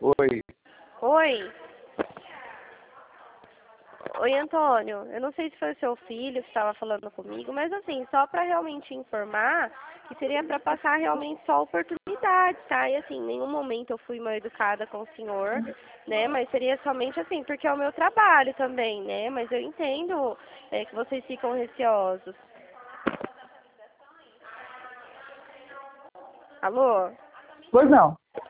Oi. Oi. Oi, Antônio. Eu não sei se foi o seu filho que estava falando comigo, mas assim, só para realmente informar que seria para passar realmente só oportunidade, tá? E assim, em nenhum momento eu fui mal educada com o senhor, né? Mas seria somente assim, porque é o meu trabalho também, né? Mas eu entendo que vocês ficam receosos. Alô? Pois não.